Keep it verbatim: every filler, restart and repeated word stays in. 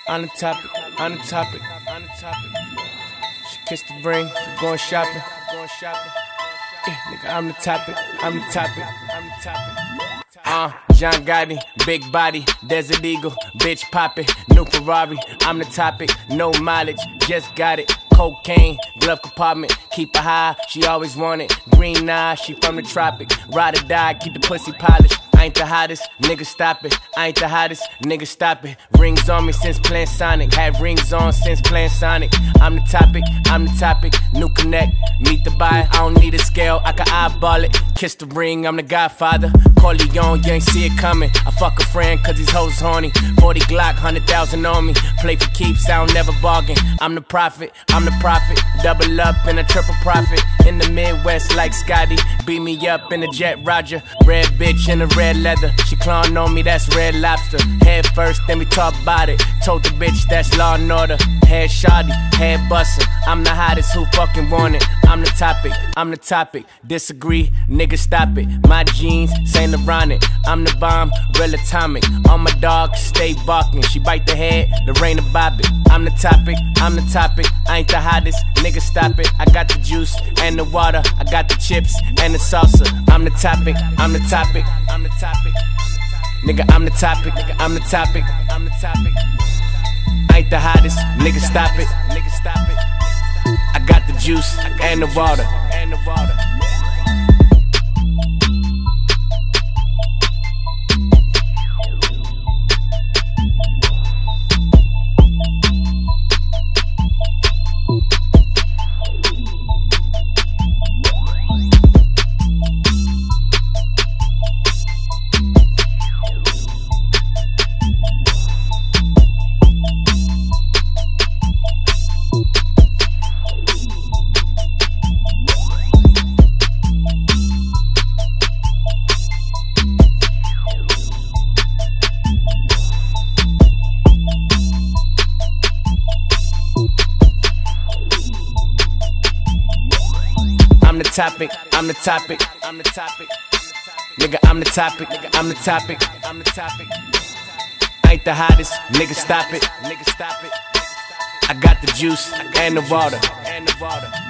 On the topic, on the topic, on the topic. She kissed the ring, she going shopping, going shopping. Yeah, nigga, I'm the topic, I'm the topic, I'm the topic. Uh, John Gotti, big body, Desert Eagle, bitch poppin', new Ferrari, I'm the topic, no mileage, just got it. Cocaine, glove compartment, keep her high, she always want it. Green eyes, she from the tropic, ride or die, keep the pussy polished. I ain't the hottest, nigga stop it. I ain't the hottest, nigga stop it. Rings on me since playing Sonic, had rings on since playing Sonic. I'm the topic, I'm the topic, new connect, meet the buyer. I don't need a scale, I can eyeball it. Kiss the ring, I'm the godfather. Corleone, you ain't see it coming. I fuck a friend cause these hoes horny. forty Glock, one hundred thousand on me. Play for keeps, I don't never bargain. I'm the prophet, I'm the prophet. Double up in a triple profit. In the Midwest like Scotty. Beat me up in a Jet Roger. Red bitch in a red leather. She clawing on me, that's Red Lobster. Head first, then we talk about it. Told the bitch that's Law and Order. Head shoddy, head bustin'. I'm the hottest, who fucking want it? I'm the topic, I'm the topic. Disagree, nigga stop it. My jeans, Saint Laurent. I'm the bomb, real atomic. All my dogs stay barking. She bite the head, the rain of bop it. I'm the topic, I'm the topic. I ain't the hottest, nigga stop it. I got the juice and the water. I got the chips and the salsa. I'm the topic, I'm the topic, I'm the topic. Nigga, I'm the topic, nigga, I'm the topic, I'm the topic. I ain't the hottest, nigga stop it, nigga stop it. I got the juice and the water, and the water. I'm the topic, I'm the topic, I'm the topic. Nigga, I'm the topic, nigga, I'm the topic, I'm the topic. I ain't the hottest, nigga stop it, nigga stop it. I got the juice and the water, and the water.